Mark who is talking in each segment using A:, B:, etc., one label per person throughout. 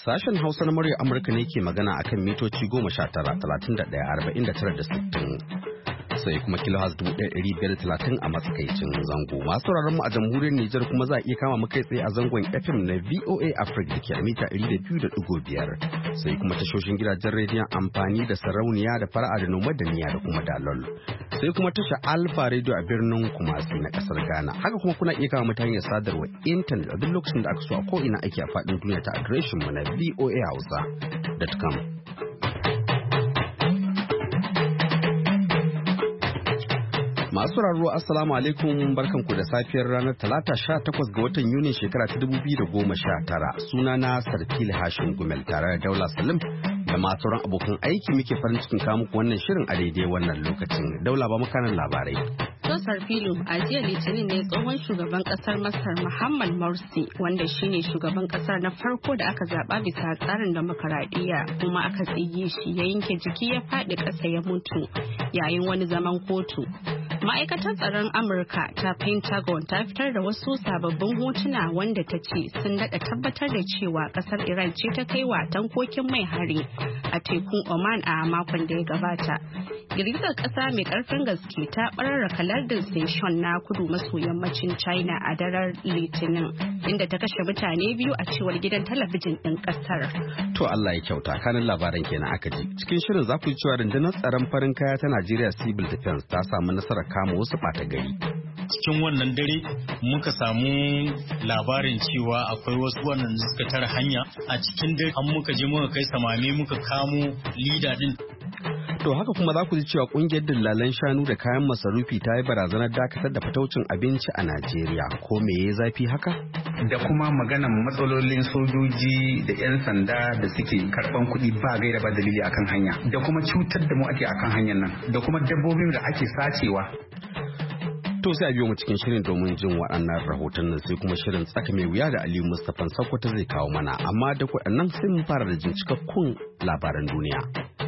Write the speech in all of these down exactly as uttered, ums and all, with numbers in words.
A: Sashen Hausa na murya Amurka ne ke magana akan mitoci goma sha tara, talatin da ɗaya, arba'in da tara da sittin. Sai kuma kilohaz dubu ɗaya ɗari biyar talatin a matsakaicin zango. Masu sauraron mu a jamhuriyar Nijar kuma za a iya kama mu kai tsaye a zangon F M na V O A Africa da ke a mita ɗari da biyu da ɗigo biyar. Sai kuma tashoshin gidajen rediyon amfani da sarauniya da fara'a da noma da niya da kuma dalol. Sai kuma tasha Alfa Radio a birnin Kumasi na kasar Ghana. Haka kuma kuna iya kama mu ta hanyar sadarwa intanet a duk lokacin da aka so a ko ina ake a faɗin duniya ta adireshin mu na v o a hausa dot com. Masu sauraro assalamu alaikum, barkanku da safiyar ranar talata sha takwas ga watan Yuni shekara ta dubu biyu da goma sha tara. Sunana Sarfil Hashin Gumel tare da Daula Salim da masu sauran abokan aiki muke farin cikin kawo muku wannan shirin a daidai wannan lokacin. Daula ba makanan labarai.
B: To Sarfilu, a jiya Litinin ne tsohon shugaban kasar Masar Muhammad Morsi, wanda shine shugaban kasar na farko da aka zaba bisa tsarin demokaradiyya kuma aka tsige shi ya yanke jiki ya faɗi ƙasa ya mutu yayin wani zaman kotu. Ma'aikatar tsaron Amurka ta Pentagon ta fitar da wasu sababbin hotuna wanda ta ce sun daɗa tabbatar da cewa ƙasar Iran ce ta kai wa tankokin mai hari a tekun Oman a makon da ya gabata. Girgizar ƙasa mai ƙarfin gaske ta ɓararraka lardin Sichuan na kudu maso yammacin China a daren Litinin, inda ta kashe mutane biyu a cewar gidan talabijin ɗin ƙasar.
A: To Allah ya kyauta, kanin labaran kenan aka ji. Cikin shirin za ku ji cewa rundunar tsaron farin kaya ta Najeriya Civil Defense ta samu nasarar kama wasu ɓata gari.
C: Cikin wannan dare muka samu labarin cewa akwai wasu wannan suka tara hanya a cikin dare an muka je muka kai samame muka kamo lida din.
A: To haka kuma za ku ji cewa kungiyar dillalan shanu da kayan masarufi ta yi barazanar dakatar da fataucin abinci a Najeriya. Ko me ya zafi haka?
D: Da kuma maganan matsalolin sojoji da 'yan sanda da suke karban kuɗi ba gaira ba dalili akan hanya, da kuma cutar da mu ake akan hanyar nan, da kuma dabbobin da ake sacewa.
A: To sai a biyo mu cikin shirin domin jin waɗannan rahoton nan, sai kuma shirin tsaka mai wuya da Aliyu Mustapha Sokoto zai kawo mana, amma da waɗannan sai mun fara da jin cikakkun labaran duniya.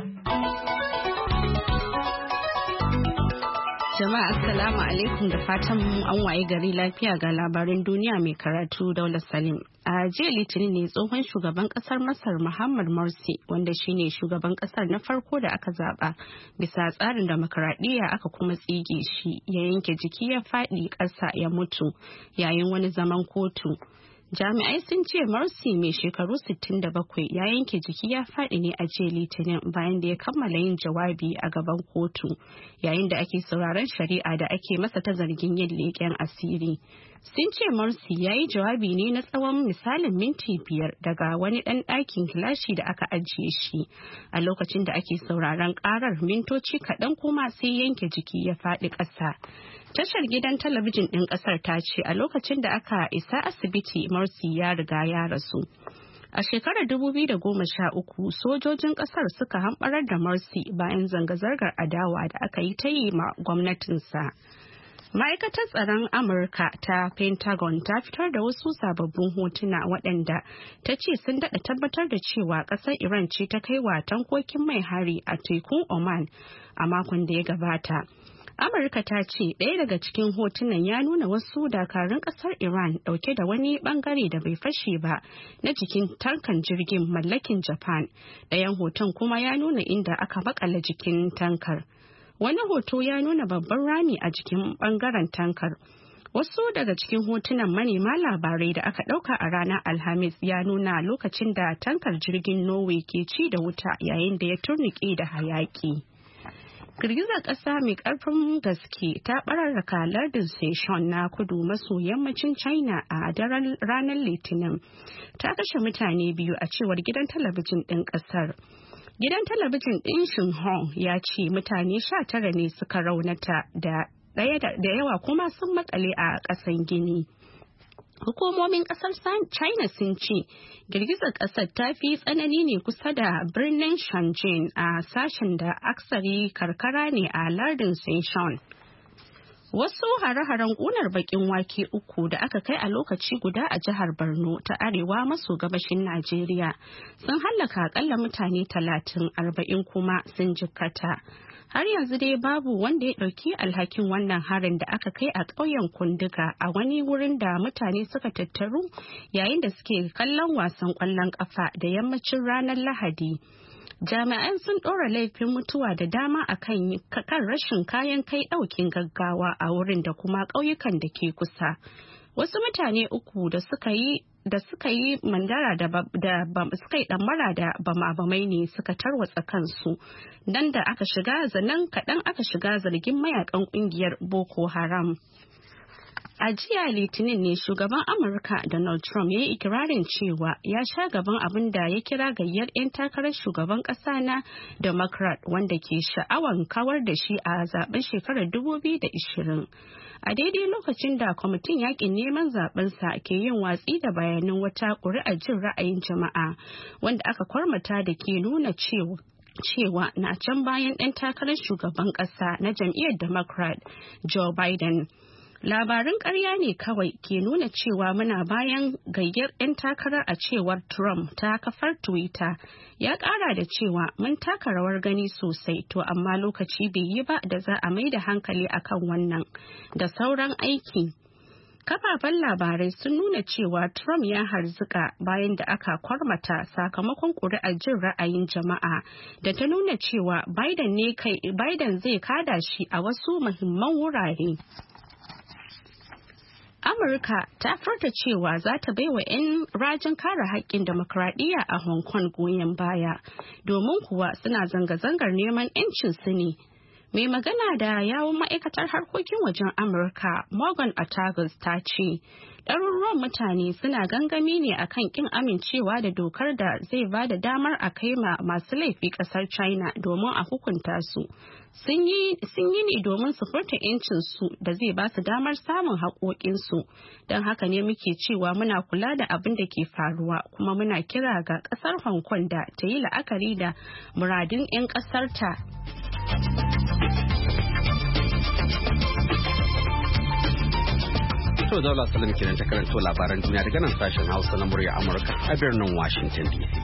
B: Jama'a assalamu alaikum da fatan an waye gari lafiya ga labaran duniya mai karatu Daula Salim. A jiya Litinin ne tsohon shugaban kasar Masar Muhammad Morsi, wanda shine shugaban kasar na farko da aka zaba bisa tsarin demokaradiyya aka kuma tsige shi ya yanke jiki ya faɗi ƙasa ya mutu yayin wani zaman kotu. Jami'ai sun ce Morsi mai shekaru sittin da bakwai ya yanke jiki ya faɗi ne a jiya Litinin bayan da ya kammala yin jawabi a gaban kotu yayin da ake sauraron shari'a da ake masa ta zargin yin leƙen asiri. Sun ce Morsi ya yi jawabi ne na tsawon misalin minti biyar daga wani ɗan ɗakin gilashi da aka ajiye shi a lokacin da ake sauraron ƙarar, mintoci kaɗan kuma sai yanke jiki ya faɗi ƙasa. Tashar gidan talabijin ɗin ƙasar ta ce a lokacin da aka isa asibiti Morsi ya riga ya rasu. A shekarar dubu biyu da goma sha uku sojojin ƙasar suka hamɓarar da Morsi bayan zanga-zangar adawa da aka yi ta yi ma gwamnatinsa. Ma'aikatar tsaron Amurka ta Pentagon ta fitar da wasu sababbin hotuna waɗanda ta ce sun daɗa tabbatar da cewa ƙasar Iran ce ta kai wa tankokin mai hari a tekun Oman a makon da ya gabata. Amurka ta ce ɗaya daga cikin hotunan ya nuna wasu dakarun ƙasar Iran ɗauke da wani ɓangare da bai fashe ba na jikin tankan jirgin mallakin Japan. Ɗayan hoton kuma ya nuna inda aka makala jikin tankar. Wani hoto ya nuna babban rami a jikin ɓangaren tankar. Wasu daga cikin hotunan manema labarai da aka ɗauka a ranar Alhamis ya nuna lokacin da tankar jirgin Norway ke ci da wuta yayin da ya turnike da hayaƙi. Girgizar ƙasa mai ƙarfin gaske ta ɓararraka lardin Sichuan na kudu maso yammacin China a daren ranar Litinin. Ta kashe mutane biyu a cewar gidan talabijin ɗin ƙasar. Gidan talabijin ɗin Xinhua ya ce mutane sha tara ne suka raunata da yawa kuma sun makale a ƙasan Gini. Hukumomin kasar China sun ce girgizar kasar ta fi tsanani ne kusa da birnin Shenzhen a sashen da aksari karkara ne a lardin Sichuan. Wasu hare-haren ƙunar bakin wake uku da aka kai a lokaci guda a jihar Borno ta arewa maso gabashin Najeriya sun hallaka akalla mutane talatin, arba'in kuma sun jikkata. Har yanzu dai babu wanda ya ɗauki alhakin wannan harin da aka kai a ƙauyen Kunduga a wani wurin da mutane suka tattaru yayin da suke kallon wasan ƙwallon ƙafa da yammacin ranar Lahadi. Jami'an sun ɗora laifin mutuwa da dama a kan rashin kayan kai ɗaukin gaggawa a wurin da kuma ƙauyukan da ke kusa. Wasu mutane uku da suka yi da suka yi mandara da suka yi ɗamara da bama-bamai ne suka tarwatsa kansu nan da aka shiga zanen kaɗan aka shiga zargin mayakan ƙungiyar Boko Haram. A jiya Litinin ne shugaban Amurka Donald Trump ya yi ikirarin cewa ya sha gaban abin da ya kira gayyar 'yan takarar shugaban ƙasa na Democrat wanda ke sha'awan kawar da shi a zaben shekarar dubu biyu da ashirin. A daidai lokacin da kwamitin yakin neman zabensa ke yin watsi da bayanan wata ƙuri'ar jin ra'ayin jama'a wanda aka kwarmata da ke nuna cewa cewa na can bayan ɗan takarar shugaban ƙasa na jam'iyyar Democrat Joe Biden. Labarin ƙarya ne kawai ke nuna cewa muna bayan gayyar 'yan takarar a cewar Trump ta kafar Twitter. Ya ƙara da cewa mun taka rawar gani sosai to amma lokaci bai yi ba da za a mai da hankali akan wannan da sauran aiki. Kafafen labarai sun nuna cewa Trump ya harzuka bayan da aka kwarmata sakamakon ƙuri'ar jin ra'ayin jama'a da ta nuna cewa Biden ne kai Biden zai kada shi a wasu muhimman wurare. Amurka ta furta cewa za ta baiwa 'yan rajin kare haƙƙin demokradiyya a Hong Kong goyon baya, domin kuwa suna zanga-zangar neman 'yancin su ne. Mai magana da yawun ma'aikatar harkokin wajen Amurka, Morgan Ortagus ta ce, ɗaruruwan mutane suna gangami ne akan ƙin amincewa da dokar da zai ba da damar a kai ma masu laifi ƙasar China domin a hukunta su. Sun yi ne domin su furta 'yancinsu da zai ba su damar samun haƙoƙinsu. Don haka ne muke cewa muna kula da abin da ke faruwa kuma muna kira ga ƙasar Hong Kong da ta yi la'akari da muradun 'yan ƙasarta.
A: To Daula Salim kenan ta karanto labaran duniya daga nan sashen Hausa na murya Amurka a birnin Washington D C.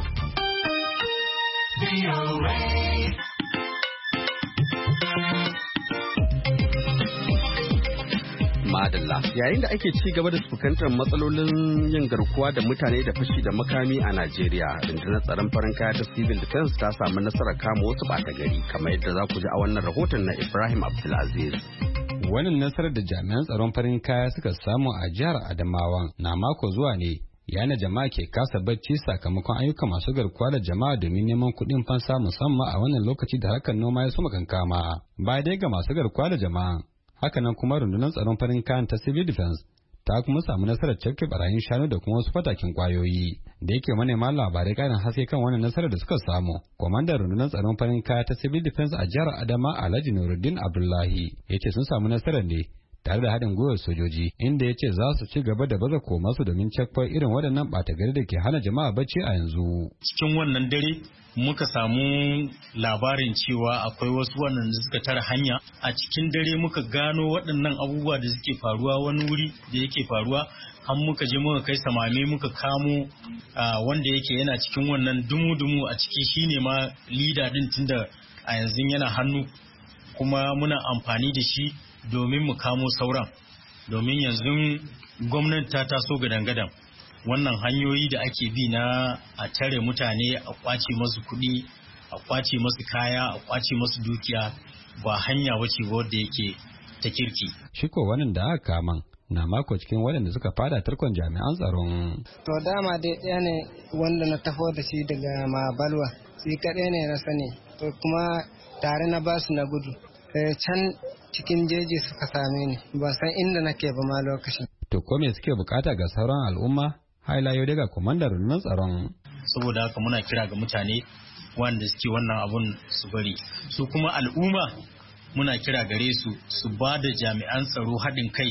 A: Madalla yayin da ake ci gaba da fuskantar matsalolin yin garkuwa da mutane da fashi da makami a Najeriya, rundunar tsaron farin kaya ta Civil Defense ta samu nasarar kama wasu ɓata gari kamar yadda za ku ji a wannan rahoton na Ibrahim Abdulaziz.
E: Wannan nasarar da jami'an tsaron farin kaya suka samu a jihar Adamawa na mako zuwa ne yana jama'a ke kasa bacci sakamakon ayyuka masu garkuwa da jama'a domin neman kuɗin fansa musamman a wannan lokaci da harkar noma ya suma kankama. Ba dai ga masu garkuwa da jama'a, hakanan kuma rundunar tsaron farin kayan ta Civil Defense ta kuma samu nasarar cafke barayin shanu da kuma wasu fatakin kwayoyi. Da yake manema labarai karin haske kan wannan nasarar da suka samu, kwamandan rundunar tsaron farin kaya ta Civil Defense a jihar Adama Alhaji Nuruddin Abdullahi ya ce sun samu nasarar ne tare da haɗin gwiwar sojoji, inda ya ce za su ci gaba da baza komasu domin cakwa irin waɗannan ɓata gari da ke hana jama'a bacci a yanzu.
C: Cikin wannan dare muka samu labarin cewa akwai wasu waɗanda suka tara hanya a cikin dare muka gano waɗannan abubuwa da suke faruwa wani wuri da yake faruwa har muka je muka kai samame muka kamo wanda yake yana cikin wannan dumu-dumu a ciki shine ma lida din tunda a yanzu yana hannu kuma muna amfani da shi domin mu kamo sauran domin yanzu gwamnati ta taso gadan-gadan wannan hanyoyi da ake bi na a tare mutane a kwace masu kuɗi a kwace masu kaya a kwace masu dukiya ba hanya wace wadda yake ta kirki.
E: Shiko wannan da aka kaman na mako cikin waɗanda suka fada tarkon jami'an tsaron.
F: To dama dai ɗaya ne wanda na taho da shi daga Mabalwa, shi kaɗai ne na sani, to kuma tare na basu na gudu. Can cikin jeji suka same ni, ba san inda nake ba ma lokacin.
E: To ko me suke bukata ga sauran al'umma? Hailayo daga kwamandan rundunar tsaron.
C: Saboda haka muna kira ga mutane wanda suke wannan abun su bari. Su kuma al'umma muna kira gare su su ba da jami'an tsaro haɗin kai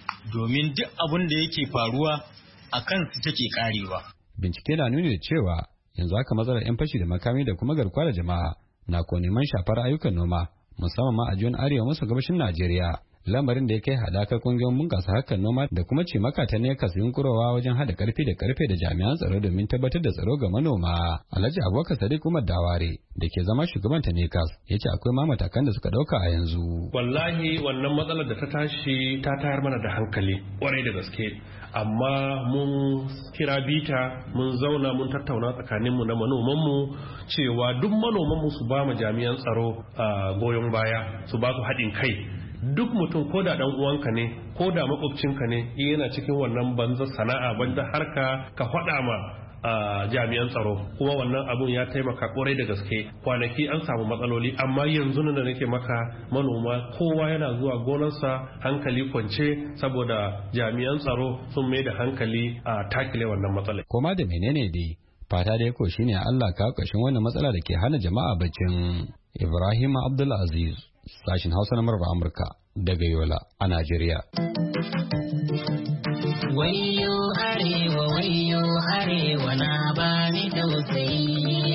C: domin duk abin da yake faruwa a kansu take karewa.
E: Bincike na nuni da cewa yanzu haka matsalar 'yan fashi da makami da kuma garkuwa da jama'a na ko neman shafar ayyukan noma musamman ma a jiyon arewa maso gabashin Najeriya. lamarin da ya kai hadakar kungiyoyin bunkasa harkar noma da kuma cimaka ta nekas yunkurowa wajen hada karfi da karfe da jami'an tsaro domin tabbatar da tsaro ga manoma. Alhaji Abubakar Sadiq Umar Daware da ke zama shugaban ta nekas ya ce akwai ma matakan da suka dauka a yanzu.
G: Wallahi wannan matsalar da ta tashi ta tayar mana da hankali kwarai da gaske, amma mun kira bita mun zauna mun tattauna tsakaninmu na manomanmu cewa duk manomanmu su ba mu jami'an tsaro a goyon baya, su ba su haɗin kai. Duk mutum ko da dan uwanka ne ko da makwabcinka ne yana cikin wannan banza sana'a banza harka ka faɗa ma a jami'an tsaro, kuma wannan abun ya taimaka kwarai da gaske. Kwanaki an samu matsaloli, amma yanzu da nake maka manoma kowa yana zuwa gonarsa hankali kwance saboda jami'an tsaro sun mai da hankali a takile wannan matsalai.
E: Koma da menene dai fata da yako shine Allah ka kashin wannan matsala da ke hana jama'a baccin. Ibrahim Abdulaziz, sashin Hausa na Murar Amurka daga Yola a Najeriya.
H: Wayo arewa wayo arewa na bani tausayi,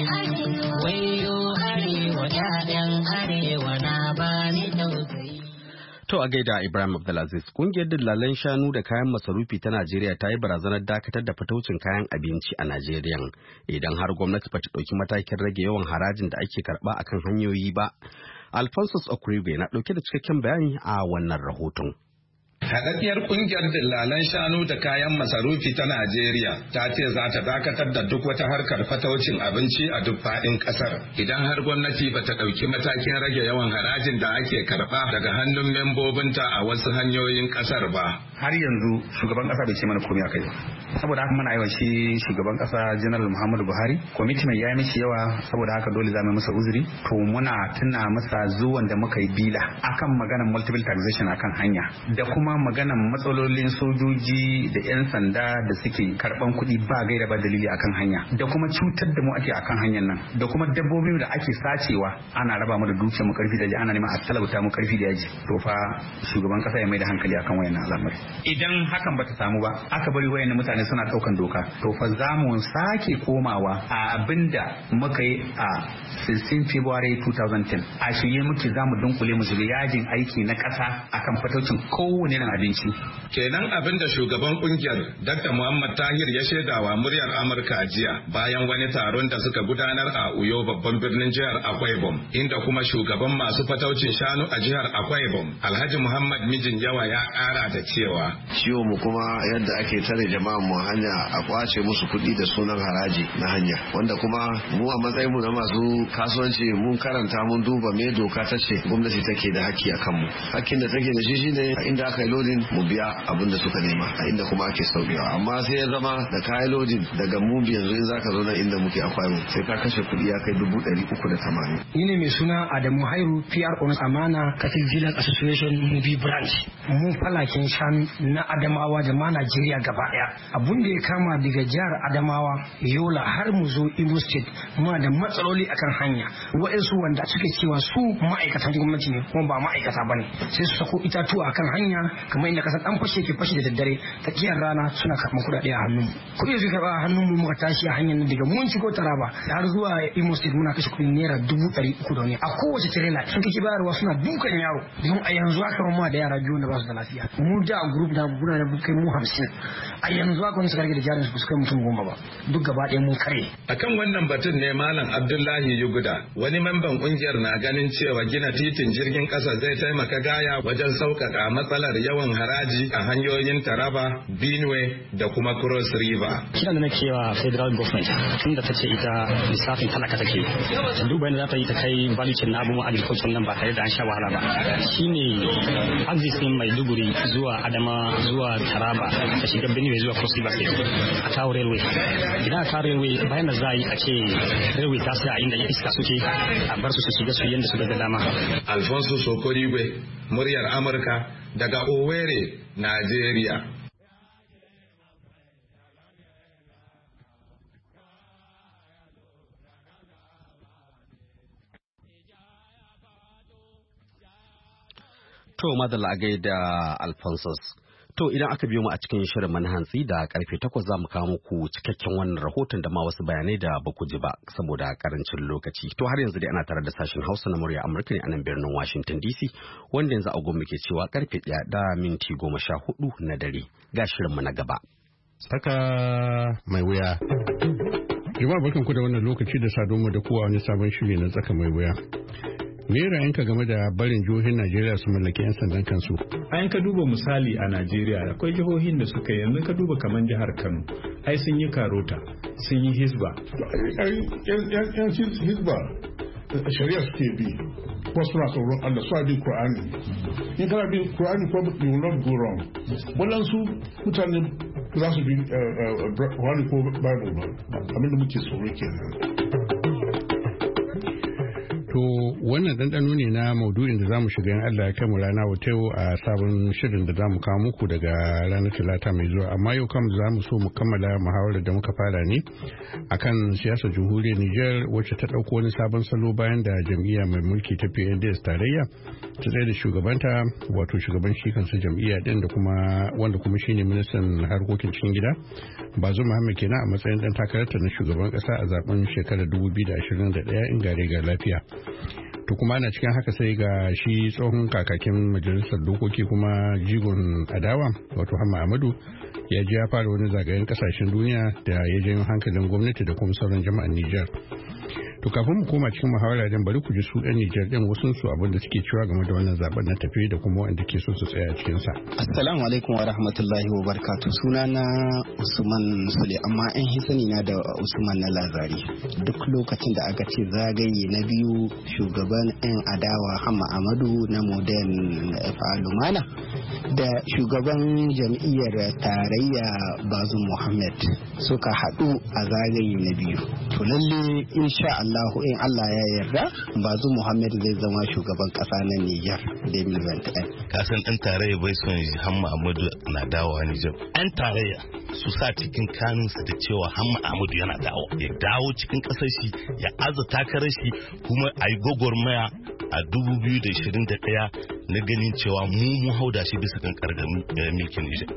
H: wayo arewa ƴaƴan arewa na bani tausayi.
A: To a gaida Ibrahim Abdulaziz, kungiyar dillalan shanu da kayan masarufi ta Najeriya ta yi barazanar dakatar da fataucin kayan abinci a Najeriya idan har gwamnati ba ta ɗauki matakin rage yawan harajin da ake karɓa akan hanyoyi ba. Alphonsus Okurigwe na ɗauke da cikakken bayani a wannan rahoton.
I: Haɗaɗɗiyar ƙungiyar dillalan shanu da kayan masarufi ta Najeriya ta ce za ta dakatar da duk wata harkar fataucin abinci a duk faɗin ƙasar idan har gwamnati ba ta ɗauki matakin rage yawan harajin da ake karɓa daga hannun membobinta a wasu hanyoyin ƙasar ba.
D: Har yanzu shugaban ƙasa bai ce mana komai a kai ba. Saboda haka muna yawan shi shugaban ƙasa General Muhammadu Buhari, kwamiti mai ya mishi yawa saboda haka dole za mu masa uzuri. To muna tuna masa zuwan da muka yi bila akan maganar multiple taxation akan hanya da kuma maganan matsalolin sojoji da 'yan sanda da suke karban kuɗi ba gaira ba dalili akan hanya da kuma cutar da mu ake akan hanyar nan da kuma dabbobi da ake sacewa ana raba mu da dukiyar mu karfi da yaji ana neman a talauta mu karfi da yaji. To fa shugaban kasa ya mai da hankali akan wayannan al'amari. Idan hakan bata samu ba aka bari wayannan mutane suna daukan doka, to fa za mu sake komawa a abinda muka yi a sixteenth February two thousand ten. A shirye muke za mu dunkule mu shiga yajin aiki na kasa akan fataucin kowane irin abinci.
I: Kenan abin da shugaban kungiyar Doctor Muhammad Tahir ya shaidawa muryar Amurka jiya bayan wani taron da suka gudanar a Uyo babban birnin jihar Akwa Ibom, inda kuma shugaban masu fataucin shanu a jihar Akwa Ibom Alhaji Muhammad Mijin Yawa ya kara da cewa
J: ciwo mu kuma yadda ake tare jama'a mu hanya a kwace musu kuɗi da sunan haraji na hanya, wanda kuma mu a matsayin mu na masu kasuwanci mun karanta mun duba me doka ta ce gwamnati take da haƙƙi a kanmu. Hakkin da take da shi shine inda aka yi lodin mu biya abin da suka nema a inda kuma ake saukewa, amma sai ya zama da kayan lodin daga mubi yanzu in zaka zo nan inda muke akwai mu sai ka kashe kuɗi ya kai dubu ɗari uku da tamanin.
K: Ni ne mai suna Adamu Hairu, P R on Amana Cattle Dealers Association Mubi Branch. Mun falakin shanu na Adamawa jama'a Najeriya gaba ɗaya. Abun da ya kama daga jihar Adamawa, Yola har mu zo Imo State muna da matsaloli akan hanya. Waɗansu wanda suke cewa su ma'aikatan gwamnati ne kuma ba ma'aikata bane, sai su sako itatuwa akan hanya kamar inda kasar dan fashe ke fashe da daddare tsakiyar rana suna karɓar kuɗaɗe a hannun mu. Kuɗi su karɓa a hannun mu muka tashi a hanyar nan daga mun shigo Taraba har zuwa Imo State muna kashe kuɗin naira dubu ɗari uku da wani a kowace tirela. Sun kake bayarwa suna dukan yaro don a yanzu haka ma da yara biyu da ba su da lafiya. Mu da group da muna da kai mu hamsin a yanzu haka wani suka rage da jarin su su kai mutum goma ba, duk gaba ɗaya mun kare.
I: Akan wannan batun ne Malam Abdullahi Yuguda, wani memban kungiyar, na ganin cewa gina titin jirgin ƙasa zai taimaka gaya wajen sauƙaƙa matsalar yawan haraji a hanyoyin Taraba, Benue da kuma Cross River.
L: Kiran da nake wa federal government tun da ta ce ita lissafin talaka take, ta duba yadda za ta yi ta kai balicin na abubuwan agriculture nan ba tare da an sha wahala ba. Shine axis din Maiduguri zuwa Adama zuwa Taraba ta shiga Benue zuwa Cross River a kawo railway. Idan a kawo railway bayan da za a yi a ce railway ta sai a inda iska suke a bar su su shiga su yadda su ga dama.
I: Alfonso Sokorigwe, muryar Amurka daga Owerri, Najeriya.
A: To madalla a gaida Alphonsus. To idan aka biyo mu a cikin shirin mana hantsi da karfe takwas za mu kawo muku cikakken wannan rahoton da ma wasu bayanai da ba ku ji ba saboda karancin lokaci. To har yanzu dai ana tare da sashen Hausa na murya Amurka ne a nan birnin Washington D C wanda yanzu agogo muke cewa karfe ɗaya da minti goma sha hudu na dare. Ga shirin mu na gaba.
M: Tsaka mai wuya. Jama'a barkanku da wannan lokaci da sadonmu da kowa wani sabon shiri na tsaka mai wuya. Me ra'ayinka game da barin jihohin Najeriya su mallaki 'yan sandan kansu?
N: Ayan ka duba misali a Najeriya akwai jihohin da suka yanzu ka duba kamar jihar Kano. Ai sun yi karota, sun yi hisba.
O: Yan hisba shari'a suke bi, ko suna tsoron Allah su bi Qur'ani. In kana bi Qur'ani ko you will not go wrong. Waɗansu mutane za su bi Qur'ani ko Bible ba, abin da muke tsoro kenan.
M: To wannan ɗanɗano ne na maudu'in da za mu shiga in Allah ya kai mu rana wata yau a sabon shirin da za mu kawo muku daga ranar talata mai zuwa. Amma yau kam za mu so mu kammala muhawarar da muka fara ne akan siyasar jamhuriyar Nijar wacce ta ɗauko wani sabon salo bayan da jam'iyya mai mulki ta P N D S tarayya ta tsaye da shugabanta wato shugaban shi kansu jam'iyya ɗin da kuma wanda kuma shine ministan harkokin cikin gida Bazoum Mohamed kenan a matsayin ɗan takararta na shugaban ƙasa a zaben shekarar dubu biyu da ashirin da ɗaya in gare ga lafiya. To kuma ana cikin haka sai ga shi tsohon kakakin majalisar dokoki kuma jigon adawa wato Hamma Ahmadu ya ji ya fara wani zagayen kasashen duniya da ya janyo hankalin gwamnati da kuma sauran jama'an Nijar. To kafin mu koma cikin muhawara din bari ku ji su ɗan Nijar din wasu su abin da suke cewa game da wannan zaben na tafi da kuma wanda ke so su tsaya a cikin sa.
P: Assalamu alaikum wa rahmatullahi wa barakatuh. Sunana Usman Sule amma an hisani na da Usman na Lazari. Duk lokacin da aka ce zagaye na biyu shugaban yan adawa Hamma Ahmadu na Modern Lumana da shugaban jam'iyyar tarayya Bazoum Mohamed suka haɗu a zagaye na biyu. To lalle insha Allah in Allah ya yarda Bazoum Mohamed zai zama shugaban kasa na Niger da miliyan
Q: kasan ɗan tarayya bai son Hamma Ahmadu na dawowa Niger. Ɗan tarayya su sa cikin kanunsa da cewa Hamma Ahmadu yana dawo ya dawo cikin ƙasar shi ya aza takarar shi kuma a yi gwagwarmaya a dubu biyu da ashirin da ɗaya na ganin cewa mu mu hauda shi bisa kan ƙargar mulkin Niger.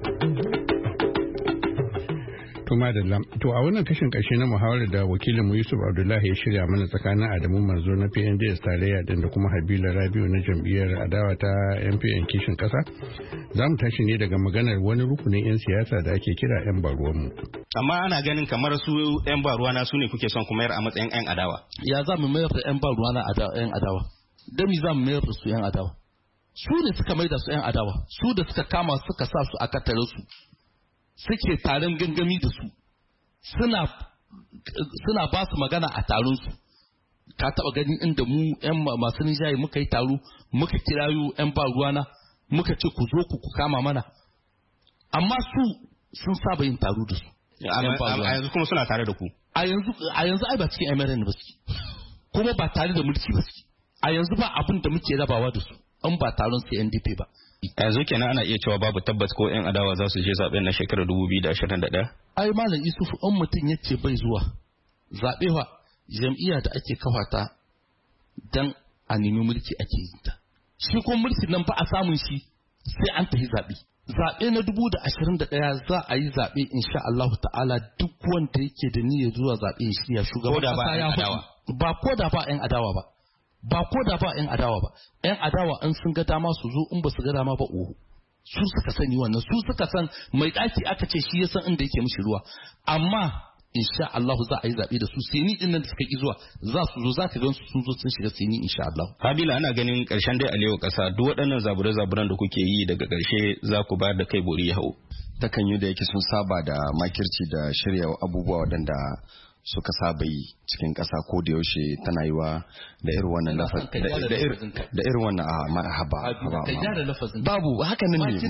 M: To madalla, to a wannan kashin ƙarshe na muhawarar da wakilin mu Yusuf Abdullahi ya shirya mana tsakanin Adamu Manzo na P N D S tarayya din da kuma Habila Rabiu na jam'iyyar adawa ta M P N kishin ƙasa, za mu tashi ne daga maganar wani rukunin 'yan siyasa da ake kira 'yan baruwanmu.
R: Amma ana ganin kamar su 'yan baruwana su ne kuke son kuma yar a matsayin 'yan adawa.
S: Ya za mu mayar da 'yan baruwana 'yan adawa? Dami za mu mayar da su 'yan adawa? Su ne suka mai da su 'yan adawa, su da suka kama suka sa su a katare su. Suke taron gangami da su suna suna ba su magana a taron su. Ka taba ganin inda mu yan masu nijayi muka yi taro muka kirayo yan ba ruwana muka ce ku zo ku ku kama mana, amma su sun saba yin taro da su.
R: A yanzu kuma suna tare da ku.
S: A yanzu a yanzu ai ba cikin M R N ba su kuma ba tare da mulki ba su. A yanzu ba abin da muke rabawa da su an ba taron C N D P ba.
R: Yanzu kenan ana iya cewa babu tabbas ko 'yan adawa za su je zaben na shekarar dubu biyu da ashirin da ɗaya?
S: Ai Malam Isufu an mutum ya ce bai zuwa zaɓe wa jam'iyya da ake kafa ta don a nemi mulki ake yin ta. Shi kuma mulki nan ba a samun shi sai an tafi zaɓe. Zaɓe na dubu da ashirin da ɗaya za a yi zaɓe insha Allahu ta'ala duk wanda yake da niyyar zuwa zaɓe ya shirya shugaban ƙasa ya faɗi. Ba ko da ba 'yan adawa ba. Ba ko da ba 'yan adawa ba, 'yan adawa an sun ga dama su zo in ba su ga dama ba oho. Su suka sani wannan, su suka san mai ɗaki aka ce shi ya san inda yake mishi ruwa. Amma insha Allah za a yi zaɓe da su sini ɗin nan da suka ƙi zuwa za su zo za ka gan su sun zo sun shiga sini insha Allah.
R: Habila ana ganin ƙarshen dai alewa ƙasa duk waɗannan zabure-zaburen da kuke yi daga ƙarshe za ku bayar da kai bori ya hau.
T: Takan yi da yake sun saba da makirci da shirya abubuwa waɗanda suka saba yi cikin ƙasa ko da yaushe tana yi wa da irin wannan lafazi da irin wannan a haba babu haka nan ne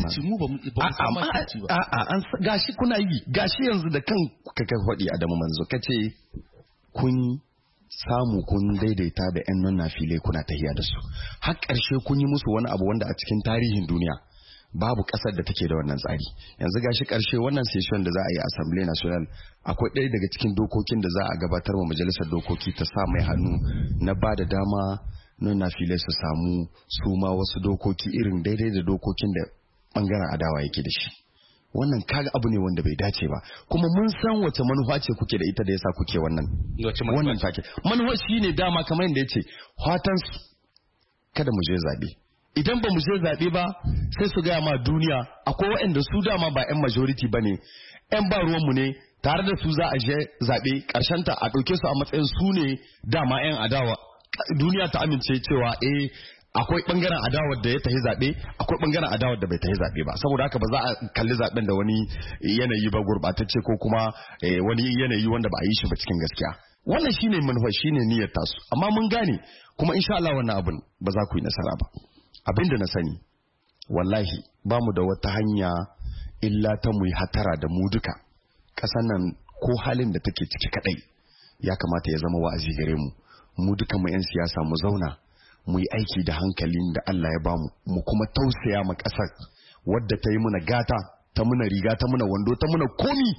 T: a an gashi kuna yi gashi yanzu da kan kaka faɗi Adamu Manzo kace kun samu kun daidaita da yan nuna file kuna tahiya da su har ƙarshe kun yi musu wani abu wanda a cikin tarihin duniya babu kasar da take da wannan tsari. Yanzu gashi karshe wannan session da za a yi Assembly National akwai ɗaya daga cikin dokokin da za a gabatar wa majalisar dokoki ta sa mai hannu na ba da dama nuna filai su samu su ma wasu dokoki irin daidai da dokokin da bangaren adawa yake da shi. Wannan kaga abu ne wanda bai dace ba, kuma mun san wace manufa ce kuke da ita da yasa kuke wannan wannan take. Manufa shine dama kamar yadda yace fatan su kada mu je zabe. Idan ba mu je zabe ba sai su ga ma duniya akwai waɗanda su dama ba yan majority bane, yan ba ruwan mu ne, tare da su za a je zabe, karshen ta a dauke su a matsayin su ne dama yan adawa. Duniya ta amince cewa eh akwai bangaren adawar da ya tafi zaɓe, akwai bangaren adawar da bai tafi zaɓe ba, saboda haka ba za a kalli zaɓen da wani yanayi ba gurɓatacce ko kuma wani yanayi wanda ba a yi shi ba cikin gaskiya. Wannan shine manufa, shine niyyar tasu, amma mun gane kuma insha Allah wannan abin ba za ku yi nasara ba. Abin da na sani wallahi ba mu da wata hanya illa ta mu yi hatara da mu duka. Ƙasar nan ko halin da take ciki kadai ya kamata ya zama wa'azi gare mu, mu duka mu 'yan siyasa mu zauna mu yi aiki da hankalin da Allah ya bamu, mu kuma tausaya ma ƙasar wadda ta yi muna gata, ta muna riga, ta muna wando, ta muna komi.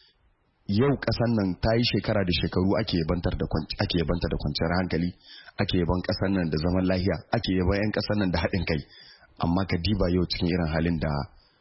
T: Yau ƙasar nan ta yi shekara da shekaru ake yabantar da ake yabanta da kwanciyar hankali, ake yaban ƙasar nan da zaman lafiya, ake yaban 'yan ƙasar nan da haɗin kai. Amma ka diba yau cikin irin halin da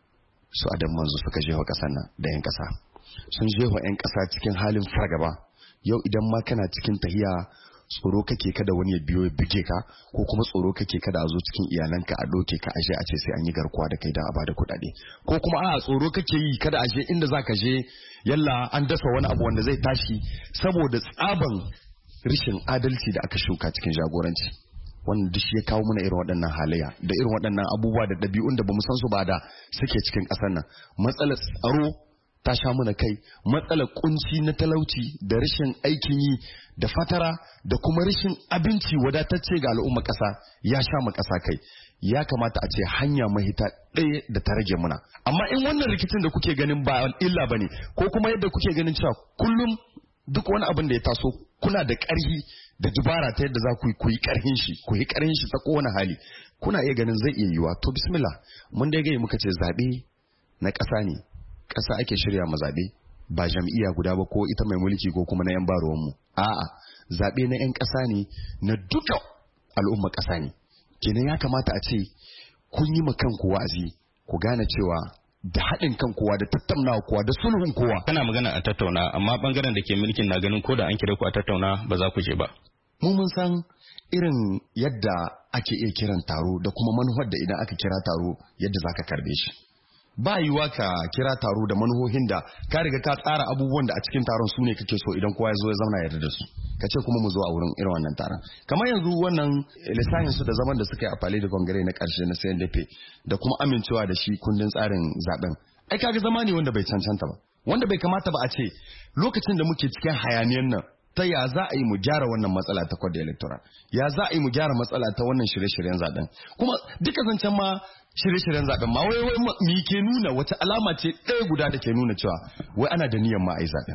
T: su Adam Manzo suka jefa ƙasar nan da 'yan ƙasa. Sun jefa 'yan ƙasa cikin halin fargaba. Yau idan ma kana cikin tahiya tsoro kake kada wani ya biyo ya buge ka, ko kuma tsoro kake kada a zo cikin iyalanka a doke ka aje a ce sai an yi garkuwa da kai da a bada kuɗaɗe, ko kuma a tsoro kake yi kada a je inda zaka je yalla an dasa wani abu wanda zai tashi saboda tsaban rishin adalci da aka shuka cikin jagoranci. Wannan duk shi ya kawo mana irin waɗannan halayya da irin waɗannan abubuwa da ɗabi'un da bamu san su ba da suke cikin ƙasar nan. Matsalar tsaro ta sha mana kai, matsalar kunci na talauci da rashin aikin yi da fatara da kuma rashin abinci wadatacce ga al'umma ƙasa ya sha ma ƙasa kai. Ya kamata a ce hanya mahita ɗaya da ta rage muna. Amma in wannan rikicin da kuke ganin ba illa bane, ko kuma yadda kuke ganin cewa kullum duk wani abin da ya taso kuna da ƙarfi da dubara ta yadda za ku yi ku yi ƙarhin shi, ku yi ƙarhin shi ta kowane hali, kuna iya ganin zai iya yiwa. To bismillah, mun dai gai muka ce zaɓe na ƙasa ne, ƙasa ake shirya ma zaɓe, ba jam'iyya guda ba ko ita mai mulki ko kuma na 'yan baruwanmu. A'a, zaɓe na 'yan ƙasa ne, na duka al'umma ƙasa ne. Kenan ya kamata a ce kun yi ma kanku wa'azi, ku gane cewa da haɗin kan kowa, da tattaunawa kowa, da sulhun kowa.
R: Kana magana a tattauna, amma bangaren da ke mulkin na ganin ko da an kira ku a tattauna ba za ku je ba.
T: Mu mun san irin yadda ake iya kiran taro da kuma manufar da idan aka kira taro yadda za ka karbe shi. Ba yiwa ka kira taro da manuhohin da ka riga ka tsara abubuwan da a cikin taron su ne kake so idan kowa ya zo ya zauna yarda da su, ka ce kuma mu zo a wurin irin wannan taron. Kamar yanzu wannan lissafin su da zaman da suka yi a Palais de Congrès na karshe na C N D P da kuma amincewa da shi kundin tsarin zaben, ai kaga zama ne wanda bai cancanta ba, wanda bai kamata ba a ce lokacin da muke cikin hayaniyan nan ta ya za a yi mu gyara wannan matsala ta kwadda electoral, ya za a yi mu gyara matsala ta wannan shirye-shiryen zaben. Kuma duka zancen ma shirye-shiryen zaben ma wai wai mi ke nuna wata alama ce ɗaya guda da ke nuna cewa wai ana da niyyar ma a yi zaben.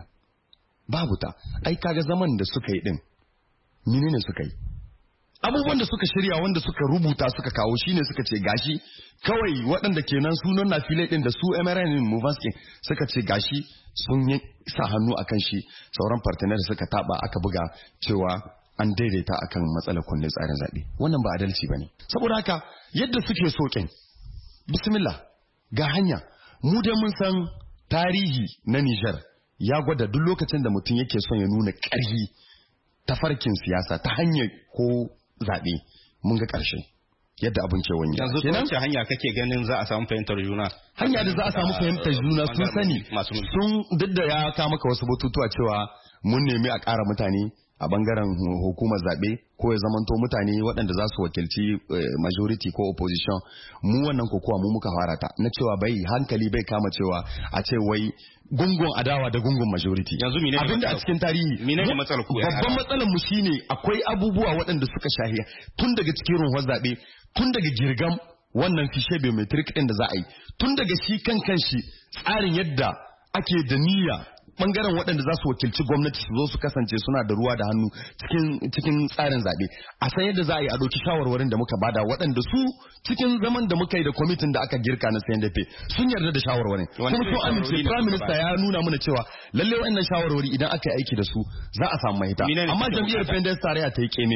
T: Babu ta. Ai kaga zaman da suka yi din menene suka yi, abubuwan da suka shirya wanda suka rubuta suka kawo shine suka ce gashi kawai waɗanda kenan sunan na filai din da su M R N Muvanskin suka ce gashi sun yi sa hannu akan shi, sauran partner suka taba aka buga cewa an daidaita akan matsalar kundin tsarin zaɓe. Wannan ba adalci bane. Saboda haka yadda suke sokin bismillah ga hanya, mu da mun san tarihi na Niger ya gwada duk lokacin da mutum yake son ya nuna ƙarfi ta farkin siyasa ta hanyar ko zaɓe mun ga ƙarshe yadda abin ke wani.
R: Yanzu ta wace hanya kake ganin za a samu fahimtar juna?
T: Hanya da za a samu fahimtar juna sun sani, sun duk da ya kawo maka wasu batutuwa cewa mun nemi a ƙara mutane a bangaren hukumar zaɓe ko ya zamanto mutane waɗanda za su wakilci majority ko opposition. Mu wannan kokowa mu muka fara ta na cewa bai hankali bai kama cewa a ce wai gungun adawa da gungun majority.
R: Yanzu mine
T: abinda a cikin tarihi
R: menene matsalar ku?
T: Babban matsalar mu shine akwai abubuwa waɗanda suka shahiya tun daga cikin ruhun zaɓe, tun daga girgam wannan fishe biometric ɗin da za a yi, tun daga shi kan kan shi tsarin yadda ake da niyya bangaren waɗanda za su wakilci gwamnati su zo su kasance suna da ruwa da hannu cikin cikin tsarin zaɓe, a san yadda za a yi a ɗauki shawarwarin da muka bada waɗanda su cikin zaman da muka yi da kwamitin da aka girka na C N D P sun yarda da shawarwarin kuma sun amince. Prime Minister ya nuna mana cewa lalle waɗannan shawarwari idan aka yi aiki da su za a samu mahita. Amma jam'iyyar Pendes tarayya ta yi kememe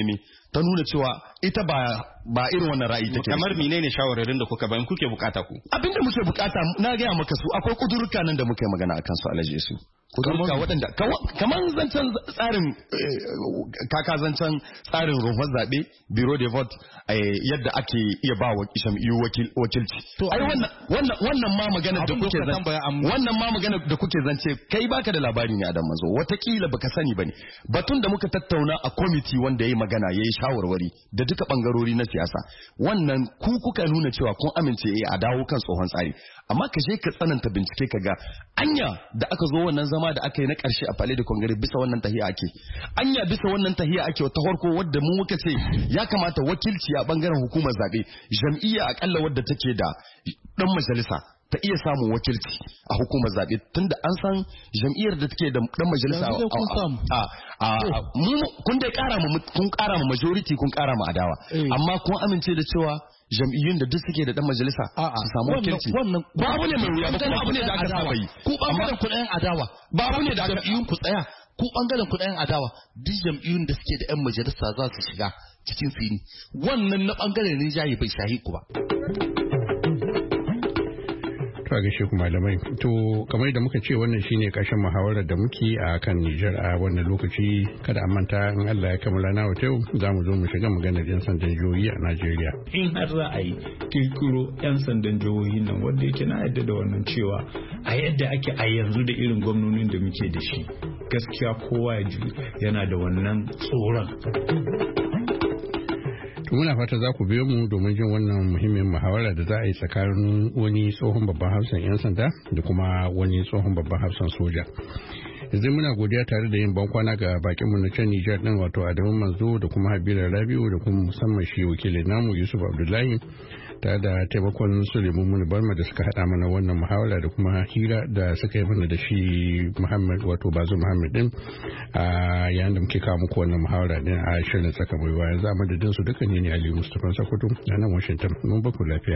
T: ta nuna cewa ita ba ba irin wannan ra'ayi take.
R: Kamar menene shawararin da kuka bayan kuke bukata ku?
T: Abinda muke bukata na gaya maka su akwai kudurruka nan da muka yi magana akan su alaje su. Kudurruka waɗanda kamar zancen tsarin kaka zancen tsarin rumfar zaɓe biro de vote yadda ake iya ba wa jam'iyyu wakilci. Ai wannan wannan wannan ma magana da kuke zance wannan ma magana da kuke zance kai baka da labari ne Adam Manzo watakila baka sani bane. Batun da muka tattauna a committee wanda yayi magana yayi shawarwari da duka bangarori na siyasa wannan ku kuka nuna cewa kun amince eh a dawo kan tsohon tsari amma ka je ka tsananta bincike ka ga anya da aka zo wannan zama da aka yi na karshe a Palais de Congrès bisa wannan tahiya ake anya bisa wannan tahiya ake ta farko wadda mu muka ce ya kamata wakilci a bangaren hukumar zabe jam'iyya akalla wadda take da dan majalisa ta iya samun wakilci a hukumar zabe tunda an san jam'iyyar da take da dan majalisa a a mu kun dai kara mu kun kara mu majority kun kara mu adawa amma kun amince da cewa jam'iyyun da duk suke da dan majalisa su samu wakilci ba abu ne mai wuya ba kuma abu ne da aka saba yi
S: ku bangaren ku ɗayan adawa
T: ba abu ne da
S: jam'iyyun ku tsaya ku bangaren ku ɗayan adawa duk jam'iyyun da suke da yan majalisa za su shiga cikin fini wannan na bangaren rijayi bai shahi ku ba.
M: To a gaishe ku malamai. To kamar da muka ce wannan shine ƙarshen muhawarar da muke a kan Nijar a wannan lokaci kada a manta in Allah ya kammala na wata yau za mu zo mu shiga maganar yan sandan jihohi a Najeriya.
N: In har za a yi kirkiro yan sandan jihohi nan wanda yake na yadda da wannan cewa a yadda ake a yanzu da irin gwamnonin da muke da shi gaskiya kowa ya ji yana da wannan tsoron.
M: Muna fata za ku biyo mu domin jin wannan muhimmin muhawara da za a yi tsakanin wani tsohon babban hafsan 'yan sanda da kuma wani tsohon babban hafsan soja. Yanzu muna godiya tare da yin bankwana ga bakinmu na can Nijar din wato Adamu Manzo da kuma Habila Rabiu da kuma musamman shi wakilin namu Yusuf Abdullahi tare da taimakon Suleiman Muni Barma da suka hada mana wannan muhawara da kuma hira da suka yi mana da shi Muhammad wato Bazu Muhammad din a yayin da muke kawo muku wannan muhawara din a shirin tsaka mai waya za mu da su duka ne Ali Mustafa Sokoto a nan Washington mun ba ku lafiya.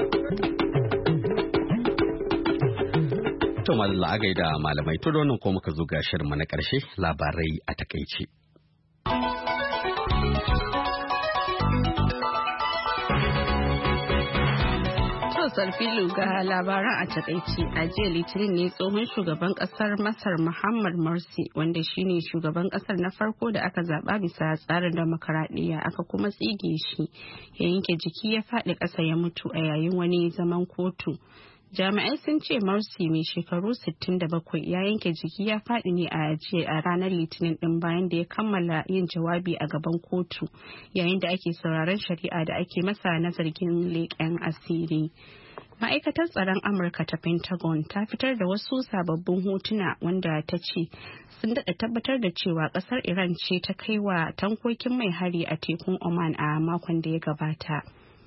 A: To malalla a gaida malamai to da wannan ko muka zo ga shirin na karshe labarai a takaice.
B: Sarfilu ga labaran a takaici a jiya litinin ne tsohon shugaban kasar Masar Muhammad Morsi wanda shine shugaban kasar na farko da aka zaba bisa tsarin demokaradiyya aka kuma tsige shi ya yanke jiki ya faɗi ƙasa ya mutu a yayin wani zaman kotu. Jami'ai sun ce Morsi mai shekaru sittin da bakwai ya yanke jiki ya faɗi ne a jiya a ranar litinin din bayan da ya kammala yin jawabi a gaban kotu yayin da ake sauraron shari'a da ake masa na zargin leƙen asiri. Ma'aikatar tsaron Amurka ta Pentagon ta fitar da wasu sababbin hotuna wanda ta ce sun daɗa tabbatar da cewa ƙasar Iran ce ta kai wa tankokin mai hari a tekun Oman a makon da ya gabata.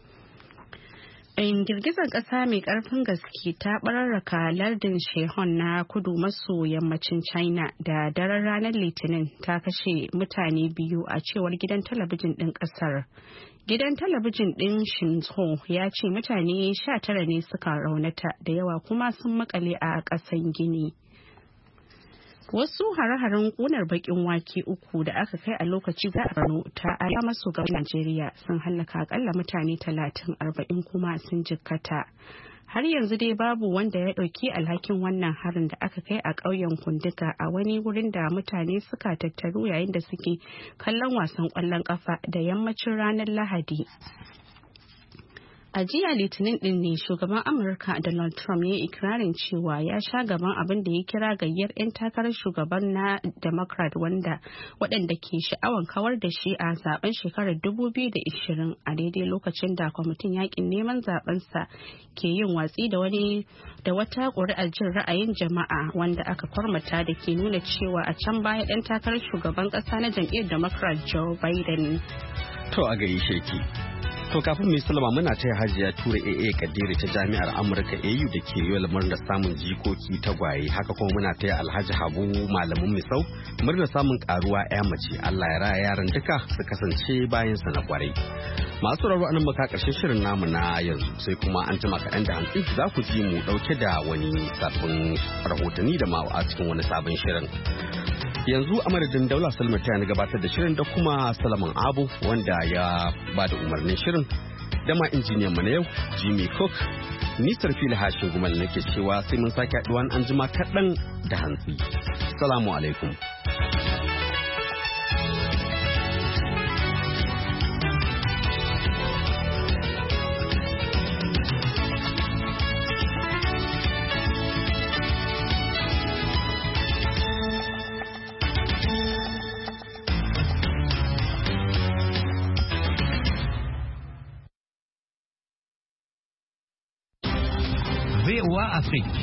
B: In girgizar ƙasa mai ƙarfin gaske ta ɓararraka lardin Shehon na kudu maso yammacin China da daren ranar Litinin ta kashe mutane biyu a cewar gidan talabijin ɗin ƙasar. Gidan talabijin ɗin Shinzo ya ce mutane sha tara ne suka raunata da yawa kuma sun makale a ƙasan Gini. Wasu hare-haren ƙunar baƙin wake uku da aka kai a lokaci za a Borno ta arewa maso gabashin Najeriya sun hallaka akalla mutane talatin arba'in kuma sun jikkata. Har yanzu dai babu wanda ya ɗauki alhakin wannan harin da aka kai a ƙauyen Kunduga a wani wurin da mutane suka tattaru yayin da suke kallon wasan ƙwallon ƙafa da yammacin ranar Lahadi. A jiya Litinin din ne shugaban Amurka Donald Trump ya yi ikirarin cewa ya sha gaban abin da ya kira gayyar 'yan takarar shugaban na Democrat wanda waɗanda ke sha'awan kawar da shi a zaben shekarar dubu biyu da ishirin a daidai lokacin da kwamitin yakin neman zabensa ke yin watsi da wani da wata ƙuri'ar jin ra'ayin jama'a wanda aka kwarmata da ke nuna cewa a can baya ɗan takarar shugaban ƙasa na jam'iyyar Democrat Joe Biden.
A: To a gaishe ki. To kafin mai salama muna taya hajiya tura A A Kadiri ta jami'ar Amurka A U da ke yi murnar samun jikoki tagwaye haka kuma muna taya Alhaji Habu malamin Misau murnar samun karuwa ya mace Allah ya raya yaran duka su kasance bayan sa na kwarai. Masu raro anan muka karshen shirin namu na yanzu sai kuma an jima kaɗan da hantsi za ku ji mu ɗauke da wani sabbin rahotanni da ma a cikin wani sabon shirin. Yanzu a madadin Daula Salma ta na gabatar da shirin da kuma Salaman Abu wanda ya ba da umarnin shirin da ma injiniyan mu na yau Jimmy Cook. Ni Sarfila Hashin Gumal nake cewa sai mun sake haɗuwa an jima kaɗan da hantsi. Salamu alaikum.
U: V O A Afrique.